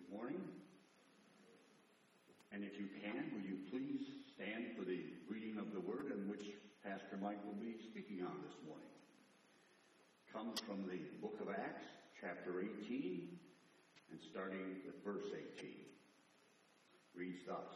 Good morning. And if you can, will you please stand for the reading of the word in which Pastor Mike will be speaking on this morning. Comes from the book of Acts, chapter 18, and starting with verse 18. Reads thus.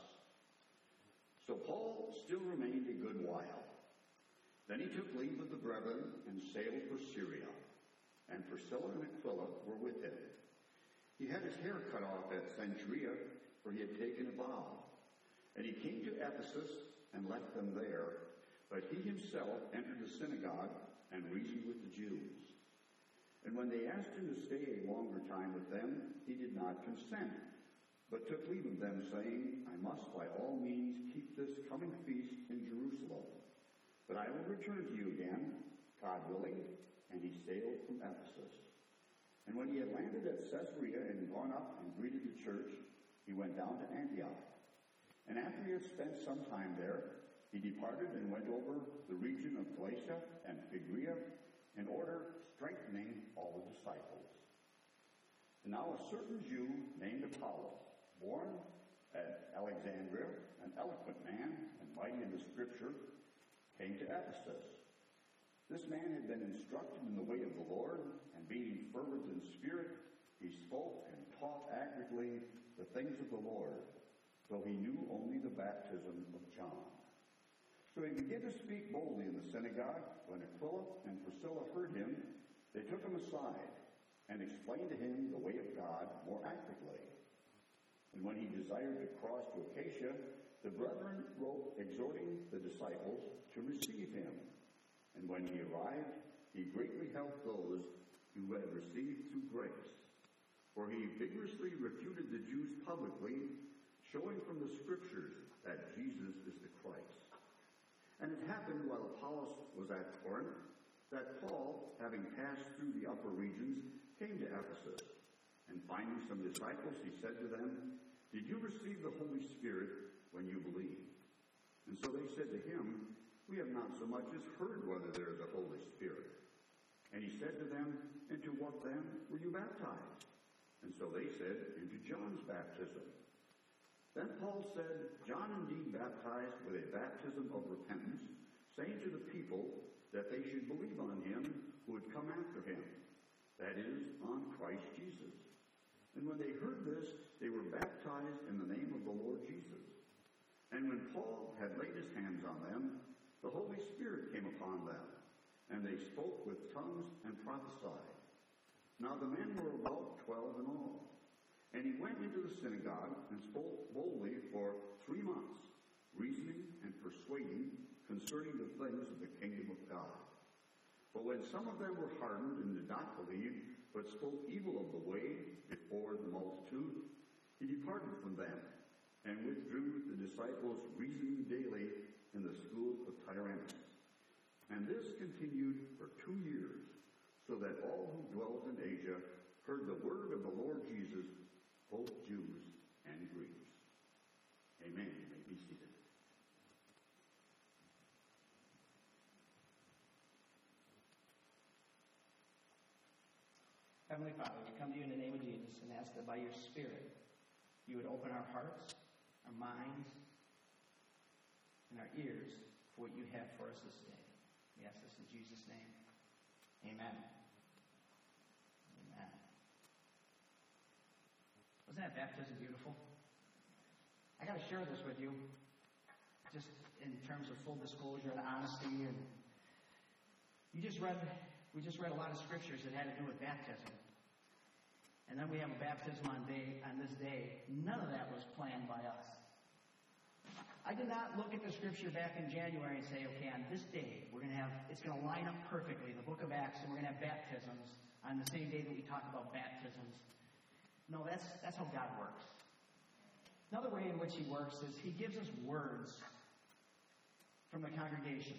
So Paul still remained a good while. Then he took leave of the brethren and sailed for Syria, and Priscilla and Aquila were with him. He had his hair cut off at Cenchrea, for he had taken a vow. And he came to Ephesus and left them there, but he himself entered the synagogue and reasoned with the Jews. And when they asked him to stay a longer time with them, he did not consent, but took leave of them, saying, I must by all means keep this coming feast in Jerusalem. But I will return to you again, God willing. And he sailed from Ephesus. And when he had landed at Caesarea and gone up and greeted the church, he went down to Antioch. And after he had spent some time there, he departed and went over the region of Galatia and Phrygia, in order strengthening all the disciples. And now a certain Jew named Apollos, born at Alexandria, an eloquent man and mighty in the Scripture, came to Ephesus. This man had been instructed in the way of the Lord, and being fervent in spirit, he spoke and taught accurately the things of the Lord, though he knew only the baptism of John. So he began to speak boldly in the synagogue. When Aquila and Priscilla heard him, they took him aside and explained to him the way of God more accurately. And when he desired to cross to Achaia, the brethren wrote exhorting the disciples to receive him. And when he arrived, he greatly helped those who had received through grace. For he vigorously refuted the Jews publicly, showing from the Scriptures that Jesus is the Christ. And it happened while Apollos was at Corinth, that Paul, having passed through the upper regions, came to Ephesus. And finding some disciples, he said to them, Did you receive the Holy Spirit when you believed? And so they said to him, We have not so much as heard whether there is a Holy Spirit. And he said to them, Into what then were you baptized? And so they said, Into John's baptism. Then Paul said, John indeed baptized with a baptism of repentance, saying to the people that they should believe on him who would come after him, that is, on Christ Jesus. And when they heard this, they were baptized in the name of the Lord Jesus. And when Paul had laid his hands on them, the Holy Spirit came upon them, and they spoke with tongues and prophesied. Now the men were about 12 in all. And he went into the synagogue and spoke boldly for 3 months, reasoning and persuading concerning the things of the kingdom of God. But when some of them were hardened and did not believe, but spoke evil of the way before the multitude, he departed from them, and withdrew the disciples reasoning daily in the school of Tyrannus. And this continued for 2 years, so that all who dwelt in Asia heard the word of the Lord Jesus, both Jews and Greeks. Amen. You may be seated. Heavenly Father, we come to you in the name of Jesus and ask that by your Spirit you would open our hearts, our minds, and our ears for what you have for us this day. We ask this in Jesus' name. Amen. Amen. Wasn't that baptism beautiful? I got to share this with you, just in terms of full disclosure and honesty. And we just read a lot of scriptures that had to do with baptism. And then we have a baptism on this day. None of that was planned by us. I did not look at the scripture back in January and say, okay, on this day, it's going to line up perfectly, the book of Acts, and we're going to have baptisms on the same day that we talk about baptisms. No, that's how God works. Another way in which he works is he gives us words from the congregation.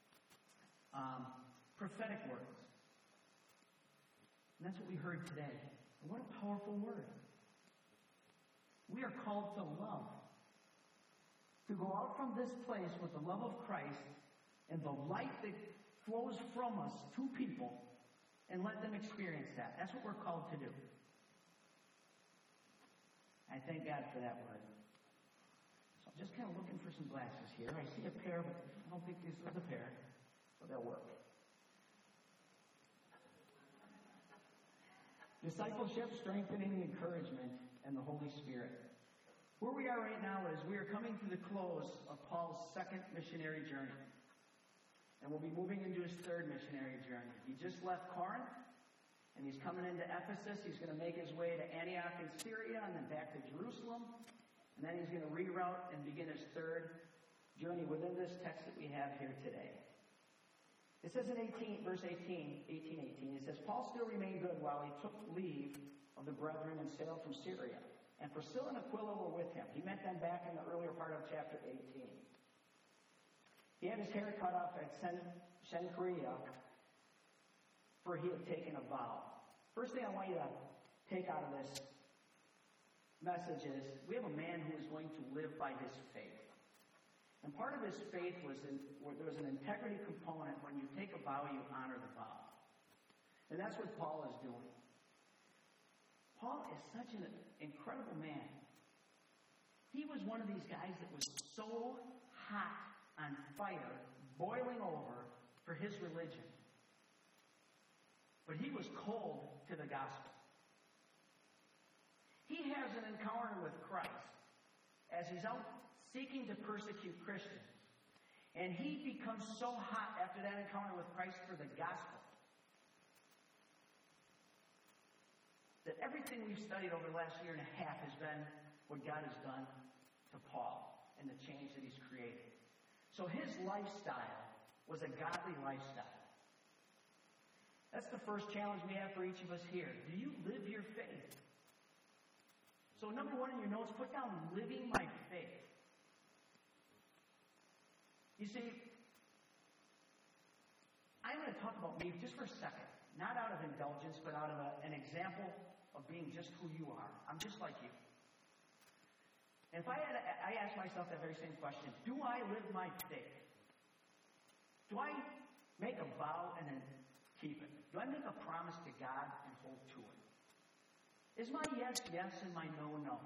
Prophetic words. And that's what we heard today. And what a powerful word. We are called to love. To go out from this place with the love of Christ and the light that flows from us to people and let them experience that. That's what we're called to do. I thank God for that word. So I'm just kind of looking for some glasses here. I see a pair, but I don't think these are the pair, so they'll work. Discipleship, strengthening, encouragement, and the Holy Spirit. Where we are right now is we are coming to the close of Paul's second missionary journey. And we'll be moving into his third missionary journey. He just left Corinth, and he's coming into Ephesus. He's going to make his way to Antioch in Syria, and then back to Jerusalem. And then he's going to reroute and begin his third journey within this text that we have here today. It says in verse 18, it says, Paul still remained good while he took leave of the brethren and sailed from Syria. And Priscilla and Aquila were with him. He met them back in the earlier part of chapter 18. He had his hair cut off at Cenchrea, for he had taken a vow. First thing I want you to take out of this message is we have a man who is going to live by his faith. And part of his faith was there was an integrity component. When you take a vow, you honor the vow. And that's what Paul is doing. Paul is such an incredible man. He was one of these guys that was so hot on fire, boiling over for his religion. But he was cold to the gospel. He has an encounter with Christ as he's out seeking to persecute Christians. And he becomes so hot after that encounter with Christ for the gospel that everything we've studied over the last year and a half has been what God has done to Paul and the change that he's created. So his lifestyle was a godly lifestyle. That's the first challenge we have for each of us here. Do you live your faith? So number one in your notes, put down living my faith. You see, I'm going to talk about me just for a second. Not out of indulgence, but out of an example of being just who you are. I'm just like you. And if I ask myself that very same question, do I live my faith? Do I make a vow and then keep it? Do I make a promise to God and hold to it? Is my yes, yes, and my no, no?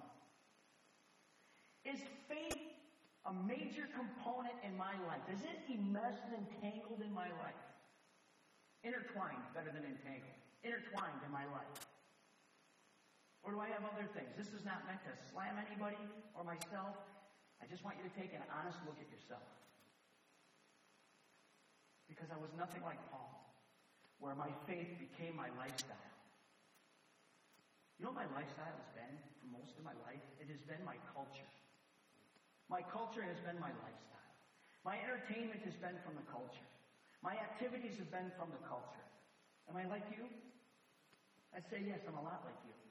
Is faith a major component in my life? Is it enmeshed and entangled in my life? Intertwined, better than entangled. Intertwined in my life. Or do I have other things? This is not meant to slam anybody or myself. I just want you to take an honest look at yourself. Because I was nothing like Paul, where my faith became my lifestyle. You know what my lifestyle has been for most of my life? It has been my culture. My culture has been my lifestyle. My entertainment has been from the culture. My activities have been from the culture. Am I like you? I'd say yes, I'm a lot like you.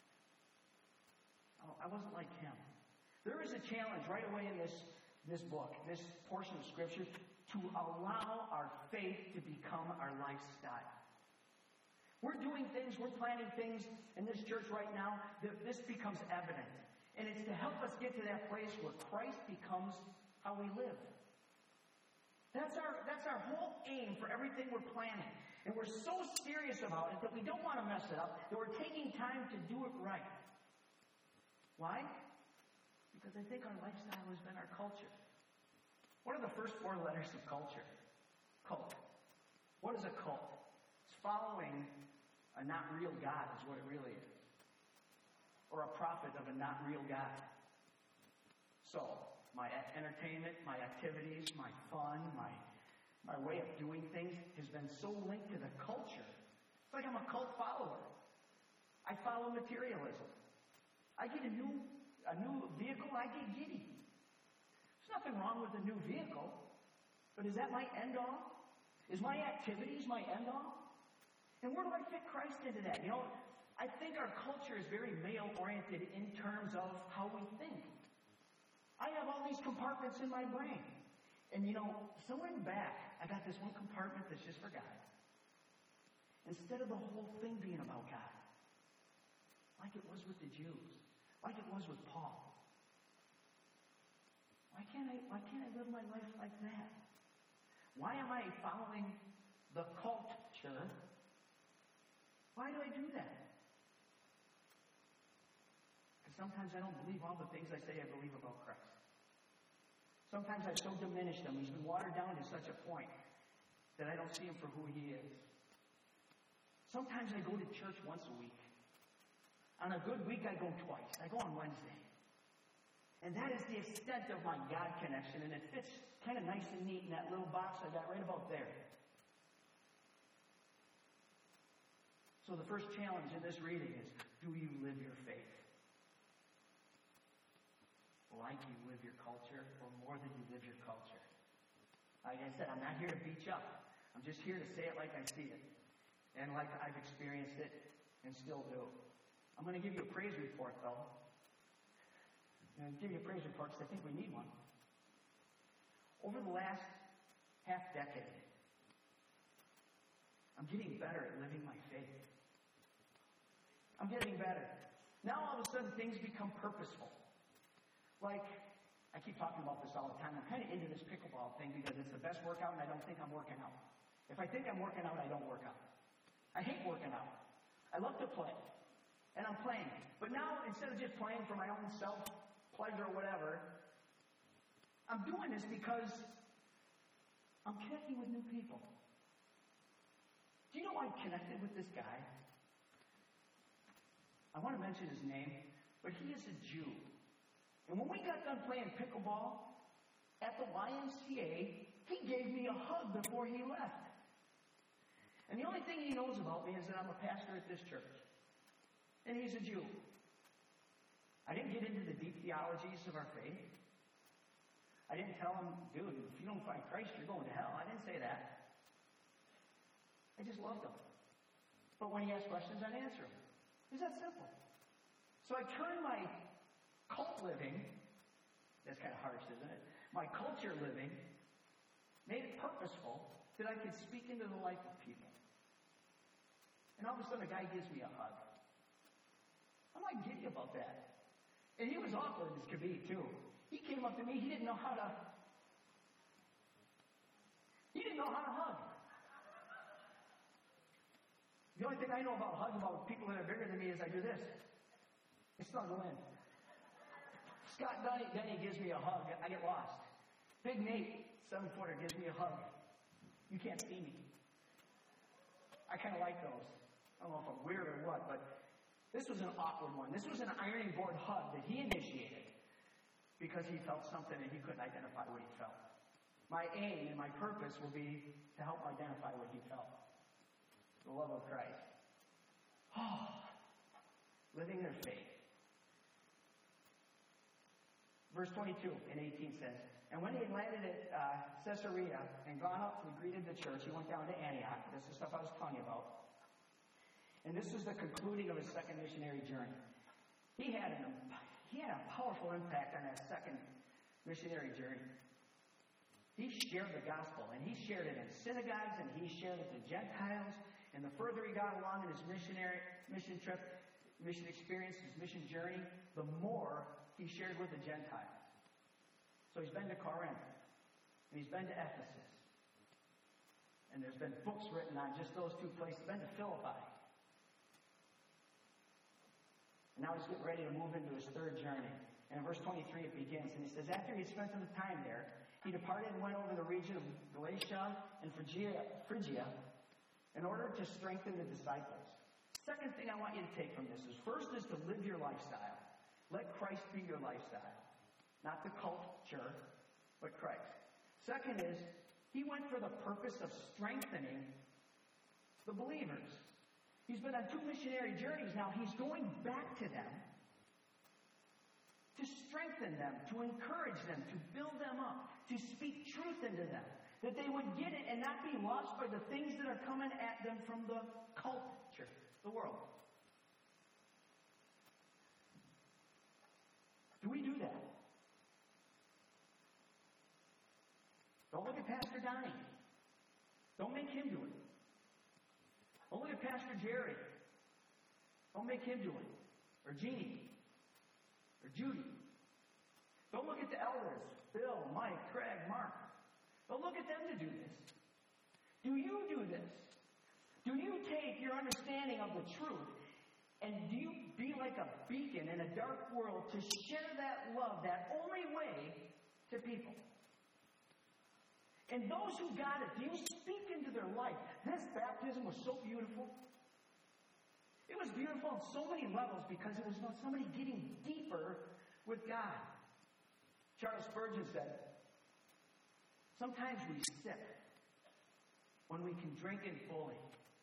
I wasn't like him. There is a challenge right away in this book, this portion of Scripture, to allow our faith to become our lifestyle. We're doing things, we're planning things in this church right now that this becomes evident. And it's to help us get to that place where Christ becomes how we live. That's our whole aim for everything we're planning. And we're so serious about it that we don't want to mess it up, that we're taking time to do it right. Why? Because I think our lifestyle has been our culture. What are the first four letters of culture? Cult. What is a cult? It's following a not real God is what it really is. Or a prophet of a not real God. So, my entertainment, my activities, my fun, my way of doing things has been so linked to the culture. It's like I'm a cult follower. I follow materialism. I get a new vehicle, I get giddy. There's nothing wrong with a new vehicle, but is that my end all? Is my activities my end all? And where do I fit Christ into that? You know, I think our culture is very male-oriented in terms of how we think. I have all these compartments in my brain. And you know, somewhere in the back, I got this one compartment that's just for God. Instead of the whole thing being about God. Like it was with the Jews. Like it was with Paul. Why can't I live my life like that? Why am I following the culture? Why do I do that? sometimes I don't believe all the things I say I believe about Christ. Sometimes I've so diminished him. He's been watered down to such a point that I don't see him for who he is. Sometimes I go to church once a week. On a good week, I go twice. I go on Wednesday. And that is the extent of my God connection, and it fits kind of nice and neat in that little box I got right about there. So the first challenge in this reading is, do you live your faith? Like you live your culture, or more than you live your culture? Like I said, I'm not here to beat you up. I'm just here to say it like I see it. And like I've experienced it, and still do. I'm going to give you a praise report, though. I'm going to give you a praise report because I think we need one. Over the last half decade, I'm getting better at living my faith. I'm getting better. Now all of a sudden things become purposeful. Like, I keep talking about this all the time. I'm kind of into this pickleball thing because it's the best workout and I don't think I'm working out. If I think I'm working out, I don't work out. I hate working out. I love to play. And I'm playing. But now, instead of just playing for my own self-pleasure or whatever, I'm doing this because I'm connecting with new people. Do you know I connected with this guy? I want to mention his name, but he is a Jew. And when we got done playing pickleball at the YMCA, he gave me a hug before he left. And the only thing he knows about me is that I'm a pastor at this church. And he's a Jew. I didn't get into the deep theologies of our faith. I didn't tell him, dude, if you don't find Christ, you're going to hell. I didn't say that. I just loved him. But when he asked questions, I'd answer him. It was that simple. So I turned my cult living, that's kind of harsh, isn't it? My culture living, made it purposeful that I could speak into the life of people. And all of a sudden, a guy gives me a hug. I'm like giddy about that. And he was awkward as could be, too. He came up to me, he didn't know how to hug. The only thing I know about hugging about people that are bigger than me is I do this. I snuggle in. Scott Denny gives me a hug. I get lost. Big Nate, 7-footer, gives me a hug. You can't see me. I kind of like those. I don't know if I'm weird or what, but this was an awkward one. This was an ironing board hug that he initiated because he felt something and he couldn't identify what he felt. My aim and my purpose will be to help identify what he felt. The love of Christ. Oh, living their faith. Verse 22 and 18 says, and when he had landed at Caesarea and gone up and greeted the church, he went down to Antioch. This is stuff I was telling you about. And this was the concluding of his second missionary journey. He had a powerful impact on that second missionary journey. He shared the gospel, and he shared it in synagogues, and he shared it to Gentiles. And the further he got along in his mission trip, mission experience, his mission journey, the more he shared with the Gentiles. So he's been to Corinth, and he's been to Ephesus. And there's been books written on just those two places. He's been to Philippi. And now he's getting ready to move into his third journey. And in verse 23 it begins, and he says, after he had spent some time there, he departed and went over the region of Galatia and Phrygia in order to strengthen the disciples. Second thing I want you to take from this is, first is to live your lifestyle. Let Christ be your lifestyle. Not the culture, but Christ. Second is, he went for the purpose of strengthening the believers. He's been on 2 missionary journeys now. He's going back to them to strengthen them, to encourage them, to build them up, to speak truth into them, that they would get it and not be lost by the things that are coming at them from the culture, the world. Do we do that? Don't look at Pastor Donnie. Don't make him do it. Don't look at Pastor Jerry. Don't make him do it. Or Jeannie. Or Judy. Don't look at the elders. Bill, Mike, Craig, Mark. Don't look at them to do this. Do you do this? Do you take your understanding of the truth And do you be like a beacon in a dark world to share that love that only way to people? And those who got it, do you speak into their life? This baptism was so beautiful. It was beautiful on so many levels because it was about somebody getting deeper with God. Charles Spurgeon said, sometimes we sip when we can drink in fully.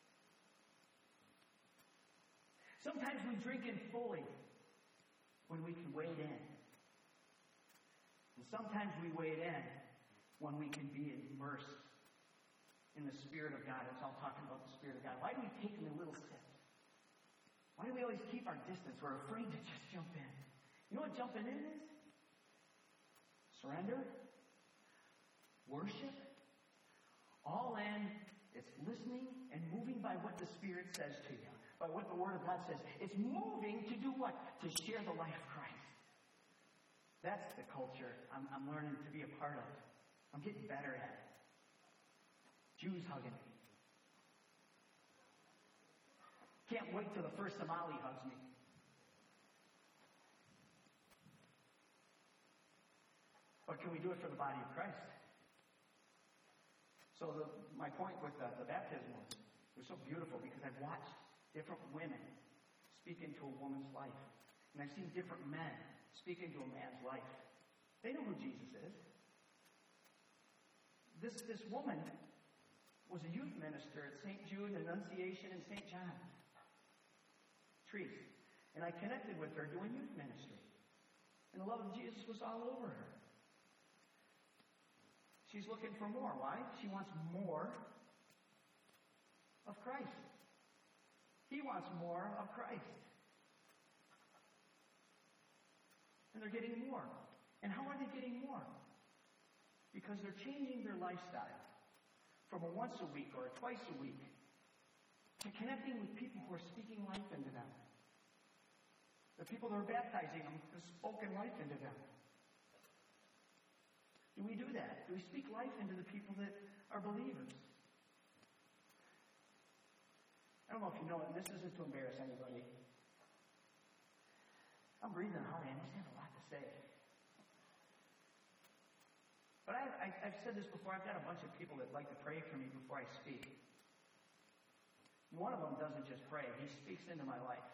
Sometimes we drink in fully when we can wade in. And sometimes we wade in when we can be immersed in the Spirit of God. It's all talking about the Spirit of God. Why do we take in a little sip? Why do we always keep our distance? We're afraid to just jump in. You know what jumping in is? Surrender. Worship. All in. It's listening and moving by what the Spirit says to you. By what the Word of God says. It's moving to do what? To share the life of Christ. That's the culture I'm learning to be a part of. I'm getting better at it. Jews hugging me. Can't wait till the first Somali hugs me. But can we do it for the body of Christ? So my point with the baptism was so beautiful because I've watched different women speak into a woman's life. And I've seen different men speak into a man's life. They know who Jesus is. This woman was a youth minister at St. Jude, Annunciation, and St. John Trees. And I connected with her doing youth ministry. And the love of Jesus was all over her. She's looking for more. Why? She wants more of Christ. He wants more of Christ. And they're getting more. And how are they getting more? Because they're changing their lifestyle from a once a week or a twice a week to connecting with people who are speaking life into them. The people that are baptizing them have spoken life into them. Do we do that? Do we speak life into the people that are believers? I don't know if you know it, and this isn't to embarrass anybody. I'm breathing hard. I must have a lot to say. But I've said this before. I've got a bunch of people that like to pray for me before I speak. One of them doesn't just pray. He speaks into my life.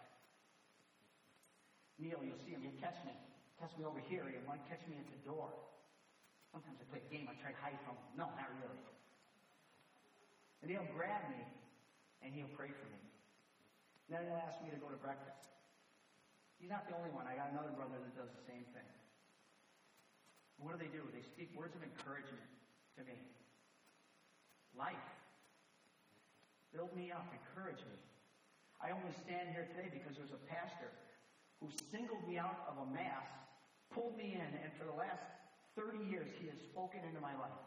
Neil, you'll see him. He'll catch me. Catch me over here. He might catch me at the door. Sometimes I play a game. I try to hide from him. No, not really. And he'll grab me, and he'll pray for me. And then he'll ask me to go to breakfast. He's not the only one. I got another brother that does the same thing. And what do? They speak words of encouragement to me. Life. Build me up. Encourage me. I only stand here today because there's a pastor who singled me out of a mass, pulled me in, and for the last 30 years he has spoken into my life.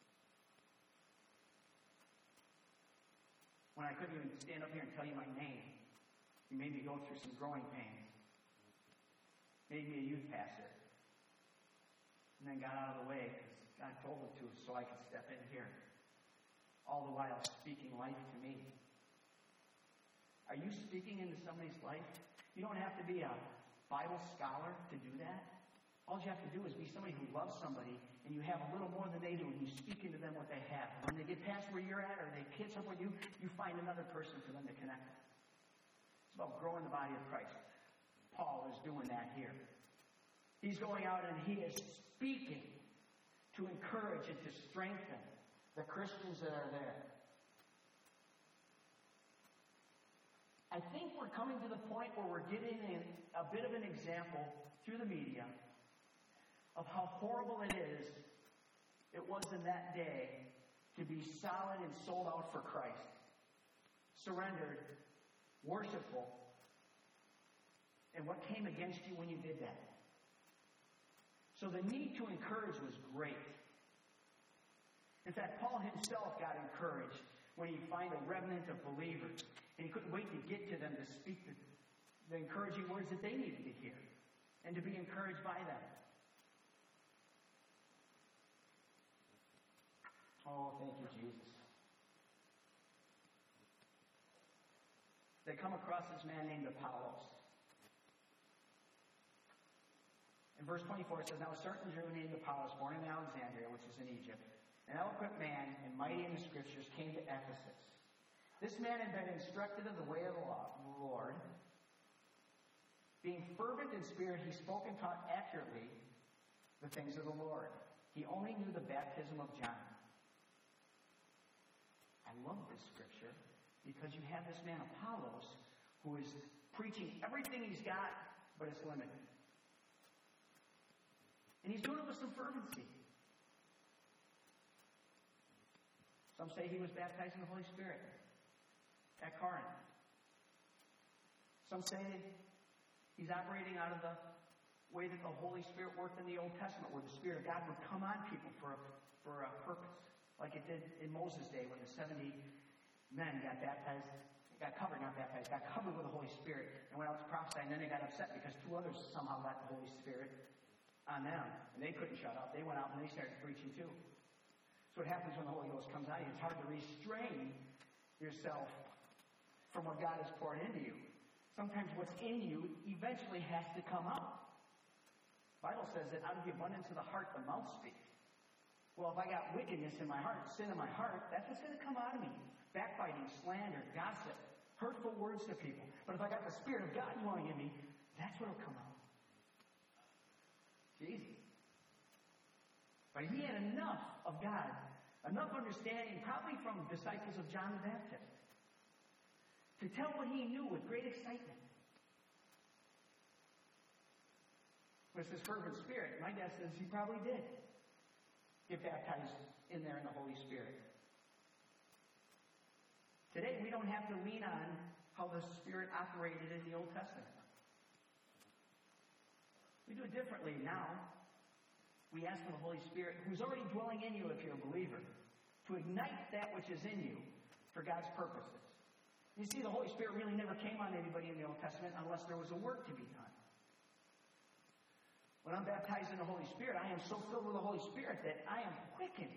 When I couldn't even stand up here and tell you my name, he made me go through some growing pains. Made me a youth pastor. And then got out of the way because God told him to so I could step in here. All the while speaking life to me. Are you speaking into somebody's life? You don't have to be a Bible scholar to do that. All you have to do is be somebody who loves somebody and you have a little more than they do and you speak into them what they have. When they get past where you're at or they catch up with you, you find another person for them to connect with. It's about growing the body of Christ. Paul is doing that here. He's going out and he is speaking to encourage and to strengthen the Christians that are there. I think we're coming to the point where we're getting a bit of an example through the media of how horrible it was in that day to be solid and sold out for Christ. Surrendered, worshipful, and what came against you when you did that. So the need to encourage was great. In fact, Paul himself got encouraged when he found a remnant of believers, and he couldn't wait to get to them to speak the encouraging words that they needed to hear and to be encouraged by them. Oh, thank you, Jesus. they come across this man named Apollos. In verse 24 it says, Now a certain Jew named Apollos, born in Alexandria, which is in Egypt, an eloquent man and mighty in the Scriptures, came to Ephesus. This man had been instructed of the way of the Lord. Being fervent in spirit, he spoke and taught accurately the things of the Lord. He only knew the baptism of John. I love this scripture because you have this man Apollos who is preaching everything he's got, but it's limited. And he's doing it with some fervency. Some say he was baptized in the Holy Spirit at Corinth. Some say he's operating out of the way that the Holy Spirit worked in the Old Testament, where the Spirit of God would come on people for a purpose, like it did in Moses' day when the 70 men got covered with the Holy Spirit and went out to prophesy, and then they got upset because 2 others somehow got the Holy Spirit on them, and they couldn't shut up. They went out and they started preaching too. So what happens when the Holy Ghost comes on you? It's hard to restrain yourself from what God has poured into you. Sometimes what's in you eventually has to come out. The Bible says that out of the abundance of the heart, the mouth speaks. Well, if I got wickedness in my heart, sin in my heart, that's what's going to come out of me. Backbiting, slander, gossip, hurtful words to people. But if I got the Spirit of God dwelling in me, that's what will come out. It's easy. But he had enough of God, enough understanding, probably from disciples of John the Baptist, to tell what he knew with great excitement. With his fervent spirit, my guess is he probably did get baptized in there in the Holy Spirit. Today, we don't have to lean on how the Spirit operated in the Old Testament. We do it differently now. We ask for the Holy Spirit, who's already dwelling in you if you're a believer, to ignite that which is in you for God's purposes. You see, the Holy Spirit really never came on anybody in the Old Testament unless there was a work to be done. When I'm baptized in the Holy Spirit, I am so filled with the Holy Spirit that I am quickened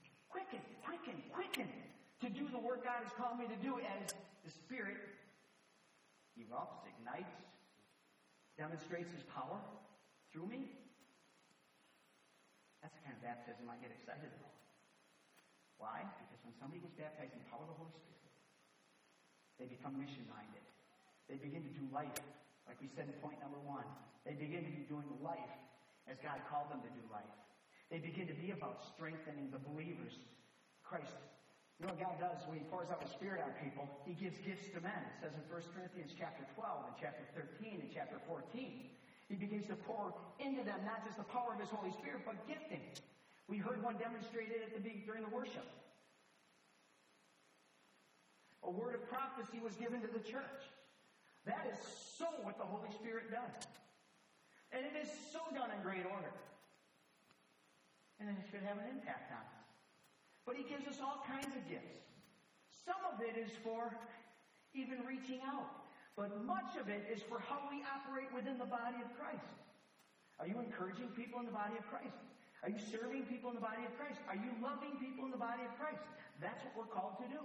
to do the work God has called me to do as the Spirit erupts, ignites, demonstrates His power through me. That's the kind of baptism I get excited about. Why? Because when somebody gets baptized in the power of the Holy Spirit, they become mission-minded. They begin to do life, like we said in point number 1. They begin to be doing life as God called them to do life. They begin to be about strengthening the believers. Christ, you know what God does when He pours out the Spirit on people? He gives gifts to men. It says in 1 Corinthians chapter 12 and chapter 13 and chapter 14. He begins to pour into them not just the power of His Holy Spirit, but gifting. We heard one demonstrated during the worship. A word of prophecy was given to the church. That is so what the Holy Spirit does. And it is so done in great order. And it should have an impact on us. But He gives us all kinds of gifts. Some of it is for even reaching out. But much of it is for how we operate within the body of Christ. Are you encouraging people in the body of Christ? Are you serving people in the body of Christ? Are you loving people in the body of Christ? That's what we're called to do.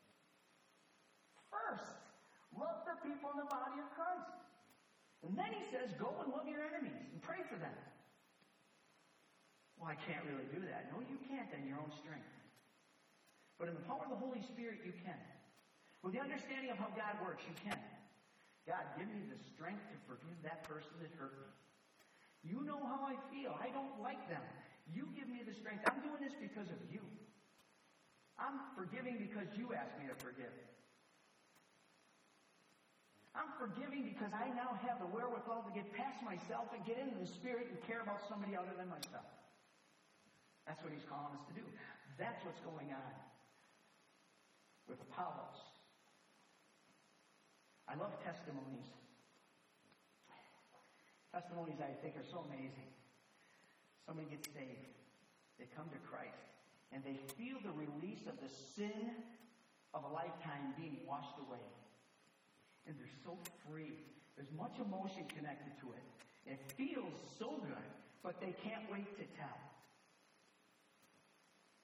First, love the people in the body of Christ. And then He says, go and love your enemies and pray for them. Well, I can't really do that. No, you can't in your own strength. But in the power of the Holy Spirit, you can. With the understanding of how God works, you can. God, give me the strength to forgive that person that hurt me. You know how I feel. I don't like them. You give me the strength. I'm doing this because of you. I'm forgiving because you asked me to forgive. I'm forgiving because I now have the wherewithal to get past myself and get into the Spirit and care about somebody other than myself. That's what He's calling us to do. That's what's going on with Apollos. I love testimonies. Testimonies, I think, are so amazing. Somebody gets saved. They come to Christ. And they feel the release of the sin of a lifetime being washed away. And they're so free. There's much emotion connected to it. It feels so good, but they can't wait to tell.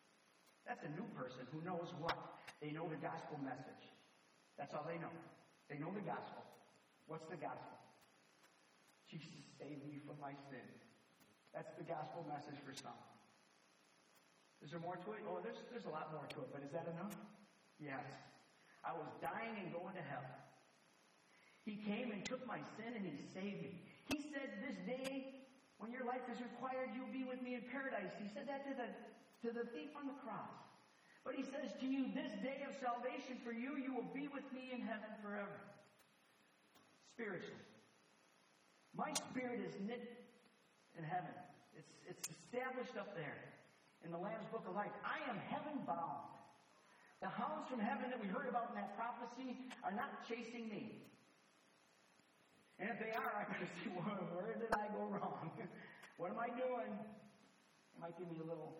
That's a new person who knows what? They know the gospel message. That's all they know. They know the gospel. What's the gospel? Jesus saved me from my sin. That's the gospel message for some. Is there more to it? Oh, there's a lot more to it, but is that enough? Yes. I was dying and going to hell. He came and took my sin and He saved me. He said, this day, when your life is required, you'll be with me in paradise. He said that to the thief on the cross. But He says to you, this day of salvation for you, you will be with me in heaven forever. Spiritually. My spirit is knit in heaven. It's established up there in the Lamb's Book of Life. I am heaven bound. The hounds from heaven that we heard about in that prophecy are not chasing me. And if they are, I'm going to see, where did I go wrong? What am I doing? It might give me a little,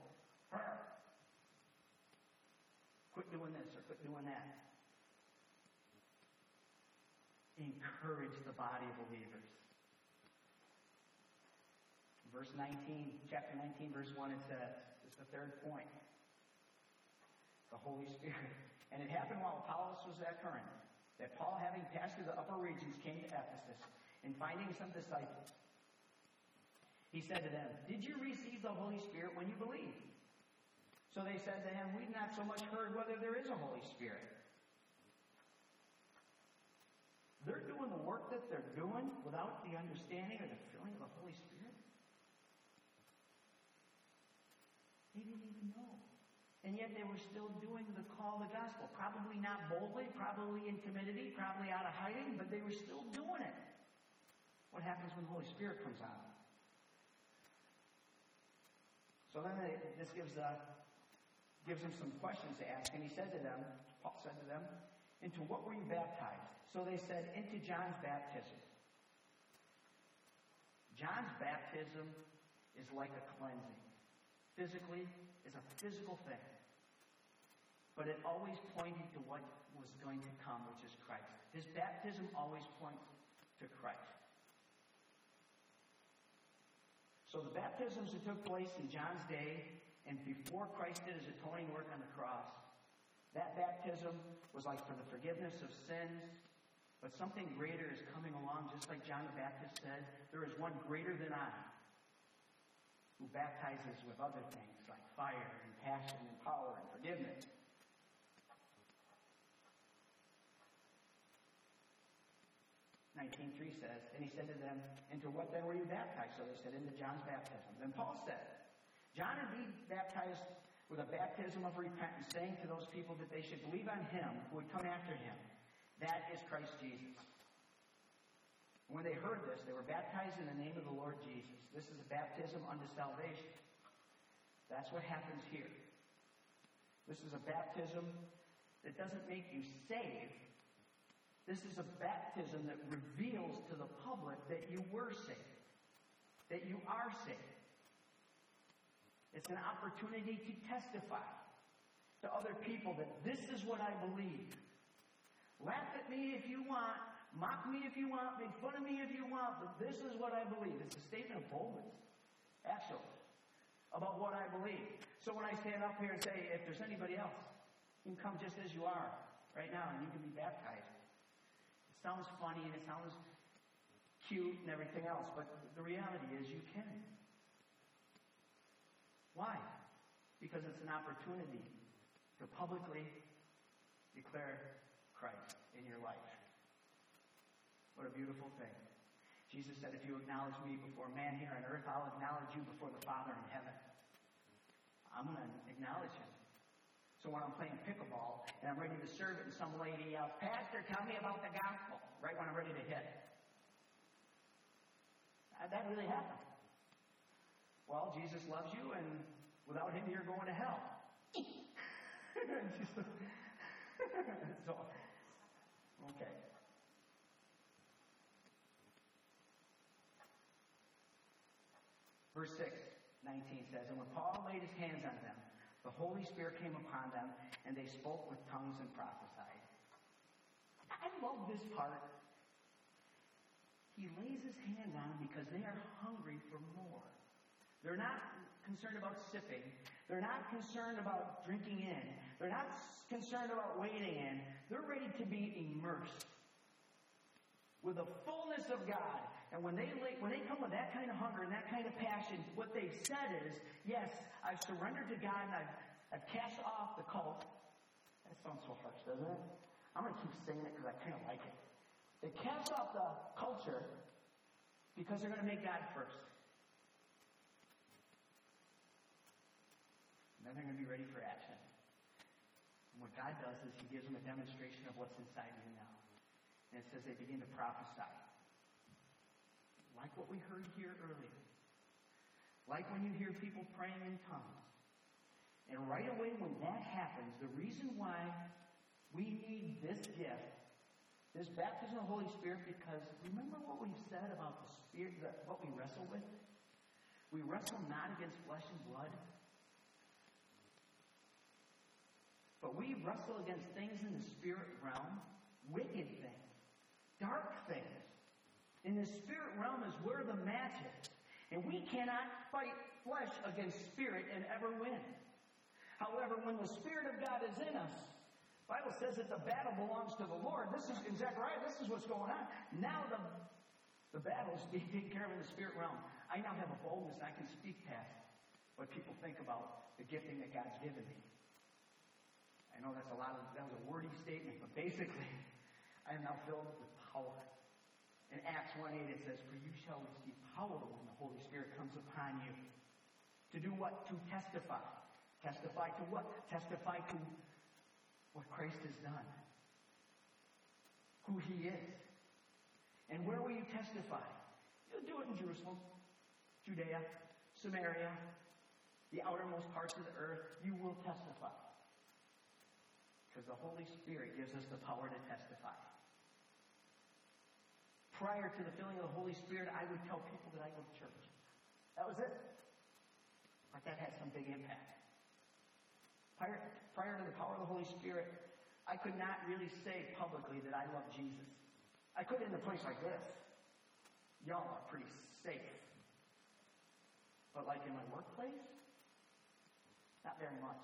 quit doing this or quit doing that. Encourage the body of believers. Verse 19, chapter 19, verse 1, it says, it's the third point. The Holy Spirit. And it happened while Apollos was at Corinth, that Paul, having passed through the upper regions, came to Ephesus, and finding some disciples, he said to them, did you receive the Holy Spirit when you believed? So they said to him, we've not so much heard whether there is a Holy Spirit. They're doing the work that they're doing without the understanding or the filling of the Holy Spirit. They didn't even know. And yet they were still doing the call of the gospel. Probably not boldly, probably in timidity, probably out of hiding, but they were still doing it. What happens when the Holy Spirit comes on? So then this gives them some questions to ask. And he said to them, Paul said to them, into what were you baptized? So they said, into John's baptism. John's baptism is like a cleansing. Physically, is a physical thing. But it always pointed to what was going to come, which is Christ. His baptism always points to Christ. So the baptisms that took place in John's day and before Christ did his atoning work on the cross, that baptism was like for the forgiveness of sins, but something greater is coming along, just like John the Baptist said, there is one greater than I, who baptizes with other things like fire and passion and power and forgiveness. (19:3) says, and he said to them, into what then were you baptized? So they said, into John's baptism. Then Paul said, John indeed baptized with a baptism of repentance, saying to those people that they should believe on him who would come after him. That is Christ Jesus. When they heard this, they were baptized in the name of the Lord Jesus. This is a baptism unto salvation. That's what happens here. This is a baptism that doesn't make you saved. This is a baptism that reveals to the public that you were saved, that you are saved. It's an opportunity to testify to other people that this is what I believe. Laugh at me if you want, mock me if you want, make fun of me if you want, but this is what I believe. It's a statement of boldness, actually, about what I believe. So when I stand up here and say, if there's anybody else, you can come just as you are right now and you can be baptized. It sounds funny and it sounds cute and everything else, but the reality is you can. Why? Because it's an opportunity to publicly declare Christ in your life. What a beautiful thing. Jesus said, if you acknowledge me before man here on earth, I'll acknowledge you before the Father in heaven. I'm going to acknowledge him. So when I'm playing pickleball and I'm ready to serve it and some lady yells, Pastor, tell me about the gospel, right when I'm ready to hit. That really happened. Well, Jesus loves you, and without him, you're going to hell. So, okay. Verse 6:19 says, and when Paul laid his hands on them, the Holy Spirit came upon them, and they spoke with tongues and prophesied. I love this part. He lays his hands on them because they are hungry for more. They're not concerned about sipping. They're not concerned about drinking in. They're not concerned about wading in. They're ready to be immersed with the fullness of God. And when they come with that kind of hunger and that kind of passion, what they've said is, yes, I've surrendered to God and I've cast off the cult. That sounds so harsh, doesn't it? I'm going to keep saying it because I kind of like it. They cast off the culture because they're going to make God first. And then they're going to be ready for action. And what God does is He gives them a demonstration of what's inside you now. And it says they begin to prophesy. Like what we heard here earlier. Like when you hear people praying in tongues. And right away when that happens, the reason why we need this gift, this baptism of the Holy Spirit, because remember what we said about the Spirit, what we wrestle with? We wrestle not against flesh and blood, but we wrestle against things in the spirit realm, wicked things, dark things. In the spirit realm is where the match is. And we cannot fight flesh against spirit and ever win. However, when the Spirit of God is in us, the Bible says that the battle belongs to the Lord. This is in Zechariah, this is what's going on. Now the battle is being taken care of in the spirit realm. I now have a boldness I can speak past what people think about the gifting that God's given me. I know that was a wordy statement, but basically, I am now filled with power. In Acts 1:8 it says, "For you shall receive power when the Holy Spirit comes upon you." To do what? To testify. Testify to what? Testify to what Christ has done. Who He is. And where will you testify? You'll do it in Jerusalem, Judea, Samaria, the outermost parts of the earth. You will testify. Because the Holy Spirit gives us the power to testify. Prior to the filling of the Holy Spirit, I would tell people that I go to church. That was it. But that had some big impact. Prior to the power of the Holy Spirit, I could not really say publicly that I love Jesus. I could in a place like this. Y'all are pretty safe. But like in my workplace, not very much.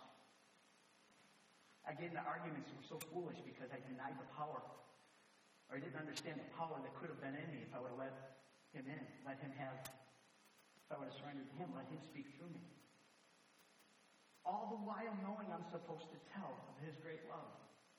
I get into arguments that were so foolish because I denied the power. Or I didn't understand the power that could have been in me if I would have let Him in. If I would have surrendered to Him, let Him speak through me. All the while knowing I'm supposed to tell of His great love.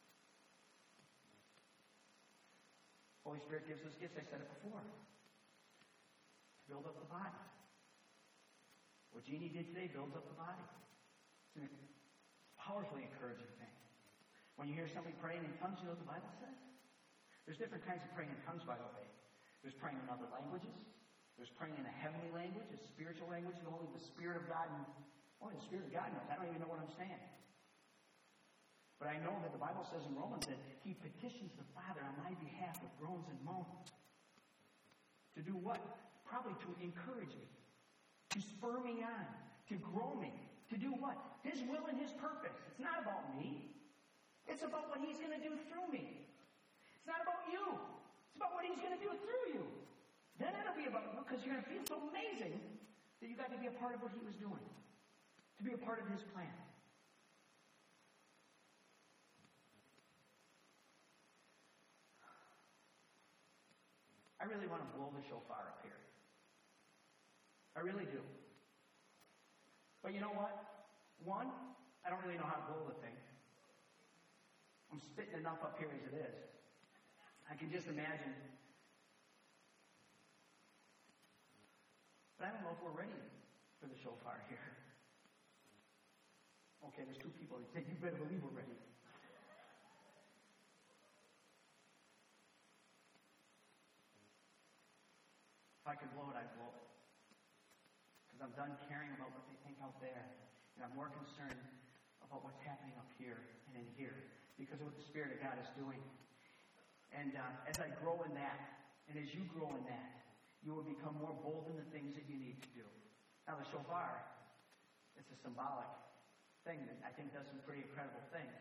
Holy Spirit gives us gifts, I said it before. To build up the body. What Jeannie did today builds up the body. It's a powerfully encouraging thing. When you hear somebody praying in tongues, you know what the Bible says? There's different kinds of praying in tongues, by the way. There's praying in other languages. There's praying in a heavenly language, a spiritual language, and only the Spirit of God only the Spirit of God knows. I don't even know what I'm saying. But I know that the Bible says in Romans that He petitions the Father on my behalf with groans and moans. To do what? Probably to encourage me. To spur me on. To grow me. To do what? His will and His purpose. It's not about me. It's about what He's going to do through me. It's not about you. It's about what He's going to do through you. Then it'll be about you because you're going to feel so amazing that you got to be a part of what He was doing. To be a part of His plan. I really want to blow the shofar up here. I really do. But you know what? One, I don't really know how to blow the thing. I'm spitting enough up here as it is. I can just imagine. But I don't know if we're ready for the shofar here. Okay, there's two people that say, you better believe we're ready. If I could blow it, I'd blow it. Because I'm done caring about what they think out there. And I'm more concerned about what's happening up here and in here. Because of what the Spirit of God is doing. And as I grow in that, and as you grow in that, you will become more bold in the things that you need to do. Now the shofar, it's a symbolic thing that I think does some pretty incredible things.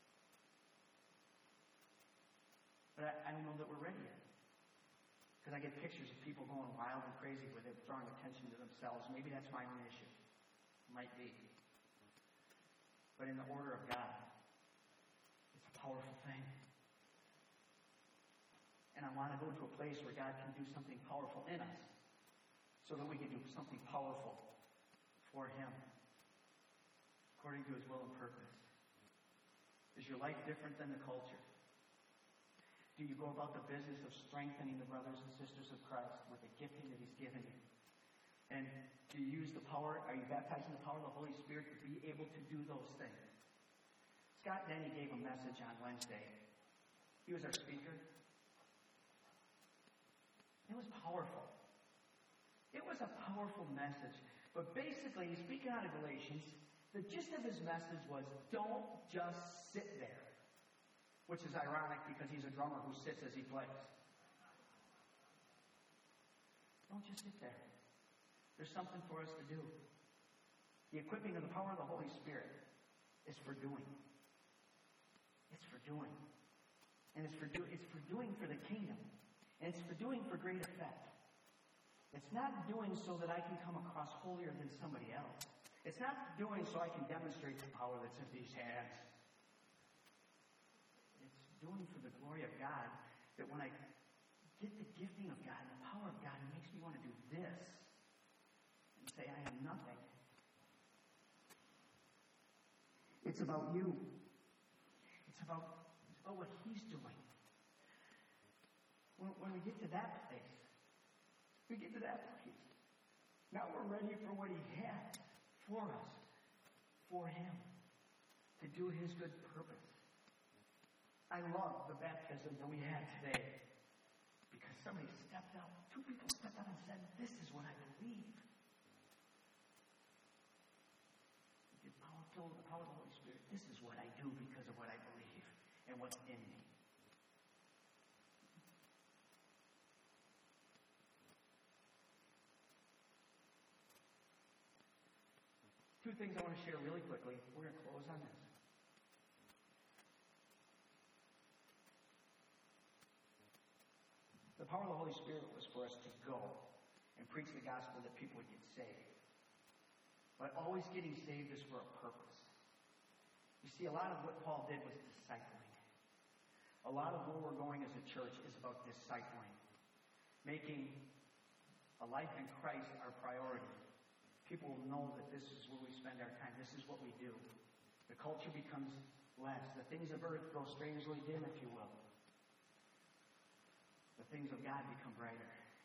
But I don't know that we're ready yet. Because I get pictures of people going wild and crazy with it, drawing attention to themselves. Maybe that's my own issue. It might be. But in the order of God, it's a powerful thing. And I want to go to a place where God can do something powerful in us so that we can do something powerful for Him according to His will and purpose. Is your life different than the culture? Do you go about the business of strengthening the brothers and sisters of Christ with the gifting that He's given you? And do you use the power, are you baptized in the power of the Holy Spirit to be able to do those things? Scott Denny gave a message on Wednesday. He was our speaker. It was powerful. It was a powerful message. But basically, speaking out of Galatians, the gist of his message was, don't just sit there. Which is ironic because he's a drummer who sits as he plays. Don't just sit there. There's something for us to do. The equipping of the power of the Holy Spirit is for doing. It's for doing. And it's for doing for the kingdom. And it's for doing for great effect. It's not doing so that I can come across holier than somebody else. It's not doing so I can demonstrate the power that's in these hands. Doing for the glory of God, that when I get the gifting of God and the power of God, it makes me want to do this and say, I am nothing. It's about you. It's about what He's doing. When we get to that place, now we're ready for what He has for us, for Him, to do His good purpose. I love the baptism that we had today because somebody stepped out. 2 people stepped out and said, this is what I believe. The power of the Holy Spirit. This is what I do because of what I believe and what's in me. Two things I want to share really quickly. We're going to close on this. The power of the Holy Spirit was for us to go and preach the gospel that people would get saved. But always getting saved is for a purpose. You see, a lot of what Paul did was discipling. A lot of where we're going as a church is about discipling. Making a life in Christ our priority. People will know that this is where we spend our time. This is what we do. The culture becomes less. The things of earth grow strangely dim, if you will. The things of God become brighter.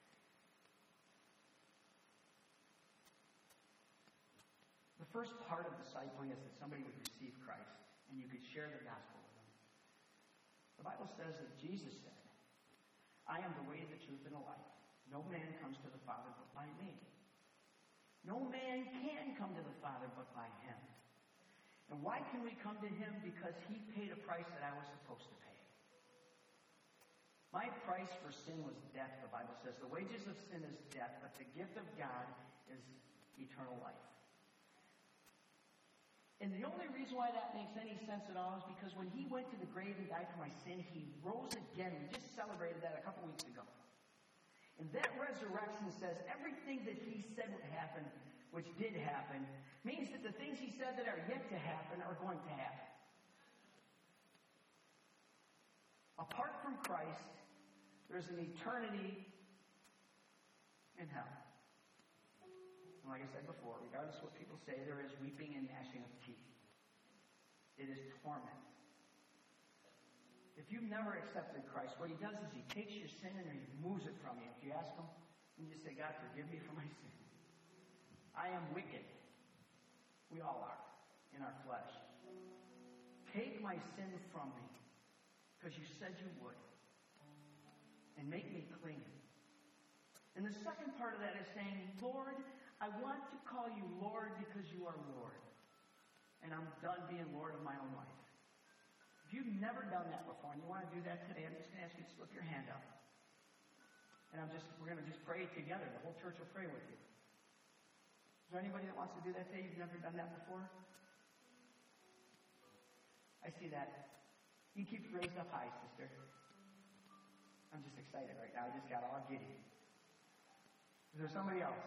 The first part of discipling is that somebody would receive Christ and you could share the gospel with them. The Bible says that Jesus said, I am the way, the truth, and the life. No man comes to the Father but by me. No man can come to the Father but by Him. And why can we come to Him? Because He paid a price that I was supposed to pay. My price for sin was death, the Bible says. The wages of sin is death, but the gift of God is eternal life. And the only reason why that makes any sense at all is because when He went to the grave and died for my sin, He rose again. We just celebrated that a couple weeks ago. And that resurrection says everything that He said would happen, which did happen, means that the things He said that are yet to happen are going to happen. Apart from Christ, there's an eternity in hell. And like I said before, regardless of what people say, there is weeping and gnashing of teeth. It is torment. If you've never accepted Christ, what He does is He takes your sin and He moves it from you. If you ask Him, you just say, God, forgive me for my sin. I am wicked. We all are, in our flesh. Take my sin from me, because you said you would. And make me clean. And the second part of that is saying, Lord, I want to call you Lord because you are Lord. And I'm done being Lord of my own life. If you've never done that before and you want to do that today, I'm just going to ask you to slip your hand up. And we're going to just pray together. The whole church will pray with you. Is there anybody that wants to do that today? You've never done that before? I see that. You keep it raised up high, sister. I'm just excited right now. I just got all giddy. Is there somebody else?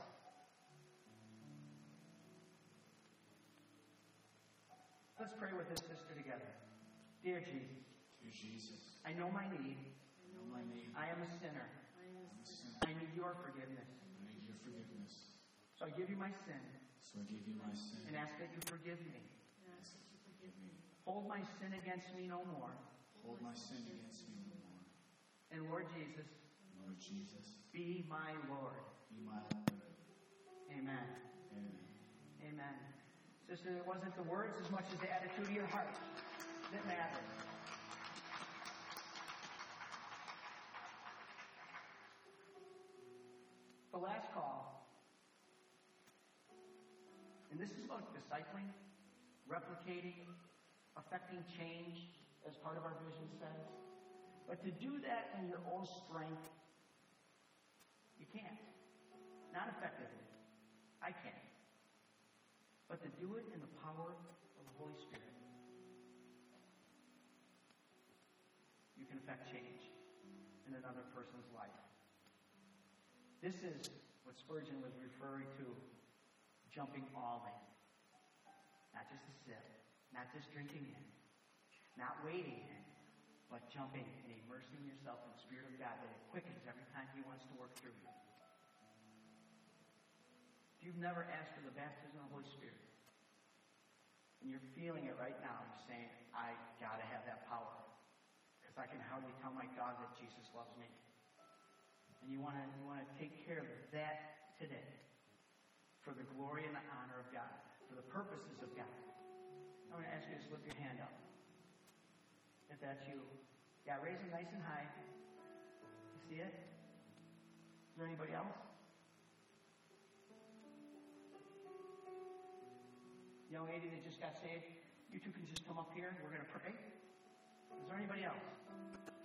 Let's pray with this sister together. Dear Jesus. Dear Jesus. I know my need. Know my name. I am a sinner. I'm a sinner. I need your forgiveness. I need your forgiveness. So I give you my sin So I give you my sin. and ask that you forgive me. Ask that you forgive me. Hold my sin against me no more. Hold my sin against me no more. And Lord Jesus, Lord Jesus, be my Lord. be my Lord. Amen. Amen. Amen. Sister, it wasn't the words as much as the attitude of your heart that mattered. The last call, and this is about discipling, replicating, affecting change, as part of our vision says. But to do that in your own strength, you can't. Not effectively. I can't. But to do it in the power of the Holy Spirit, you can affect change in another person's life. This is what Spurgeon was referring to, jumping all in. Not just a sip, not just drinking in, not wading in, but jumping and immersing yourself in the Spirit of God that it quickens every time He wants to work through you. If you've never asked for the baptism of the Holy Spirit, and you're feeling it right now, you're saying, I got to have that power, because I can hardly tell my God that Jesus loves me. And you want to take care of that today, for the glory and the honor of God, for the purposes of God. I'm going to ask you to slip your hand up. If that's you. Yeah, raise it nice and high. You see it? Is there anybody else? Young lady that just got saved, you two can just come up here. We're going to pray. Is there anybody else?